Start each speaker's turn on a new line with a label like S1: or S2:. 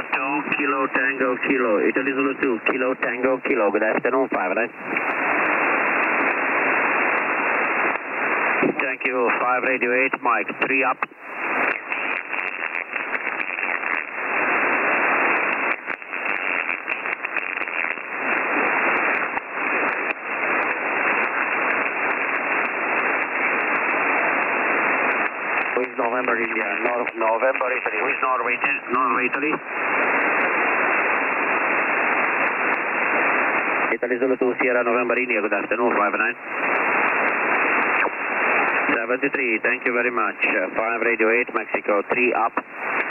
S1: 2, Kilo Tango Kilo, Italy Zulu 2, Kilo Tango Kilo, good afternoon, 59. Thank you, 5 Radio 8, Mike, 3 up. With November India, November Italy, with Norway, Italy. Italy Zulu 2, Sierra November India, good afternoon, 59. 73, thank you very much. 5 Radio 8, Mexico, 3 up.